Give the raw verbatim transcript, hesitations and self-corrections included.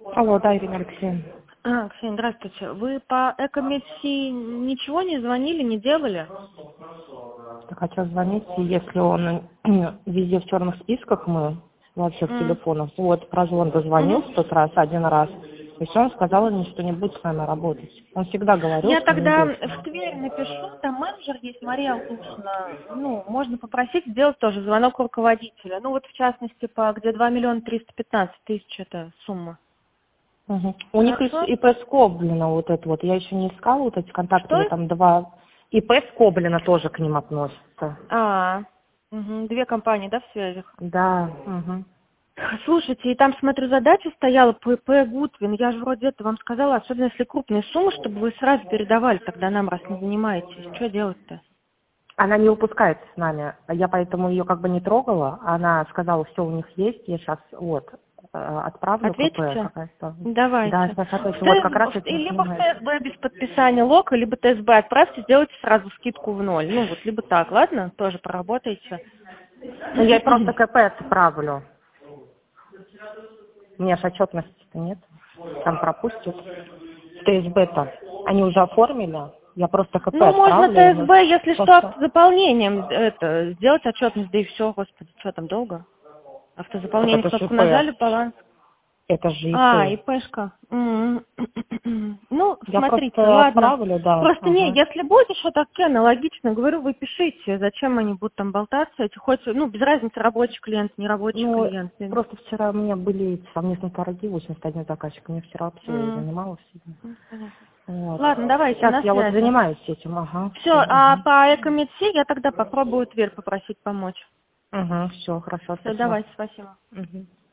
Алло, да, Ирина Алексеевна. А, Ксения, здравствуйте. Вы по Экомедси ничего не звонили, не делали? Так, а что звонить, если он везде в черных списках, мы во всех М. телефонах. Вот про звон дозвонил Мгм. в тот раз, один раз, и все, он сказал мне, что не будет с нами работать. Он всегда говорил, Я что не тогда будет. в Тверь напишу, там менеджер есть, Мария Алтушина. Ну, можно попросить сделать тоже звонок руководителя. Ну, вот в частности, по где два миллиона триста пятнадцать тысяч это сумма. Мгм. У них из Хорошо? ИП Скоблина вот это вот, я еще не искала вот эти контакты, или Что? там два. ИП Скоблина тоже к ним относится. А, мгм, две компании, да, в связях? Да. Мгм. Слушайте, и там, смотрю, задача стояла по ИП Гутвин. Я же вроде это вам сказала, особенно если крупные суммы, чтобы вы сразу передавали тогда нам, раз не занимаетесь. Что делать-то? Она не выпускается с нами. Я поэтому ее как бы не трогала. Она сказала, все у них есть. Я сейчас вот э, отправлю КП Ответите? какая-то. Да, Давайте. сейчас ответлю. В Вот Т- как раз в- и этим либо в занимаюсь. ТСБ без подписания лока, либо ТСБ отправьте, сделайте сразу скидку в ноль. Ну вот, либо так, ладно? Тоже проработайте. Ну, я ей просто КП отправлю. У меня же отчетности-то нет. Там пропустят. ТСБ-то. Они уже оформили. Я просто КП Ну, можно отправлю. И мы ТСБ, если что, просто... автозаполнением это, сделать отчетность, да и все, господи, что там долго? Так Автозаполнение это же кнопку ИП. нажали, баланс. Это же А, ИП. ИПшка. М. Ну, Я смотрите, просто ладно. отправлю, да. Просто не, Ага. если будет что-то аналогично, говорю, вы пишите, зачем они будут там болтаться, эти хоть, ну, без разницы, рабочий клиент, не рабочий Ну, клиент. просто вчера у меня были совместные торги, восемьдесят один заказчик, мне вчера все М. занималась. Ну, понятно. Вот. Ладно, давайте, Сейчас на я вот связи. занимаюсь этим, ага, Все, все, а угу. по Экомедси я тогда попробую Тверь попросить помочь. Угу, все, хорошо, Все, спасибо. давайте, спасибо. Угу.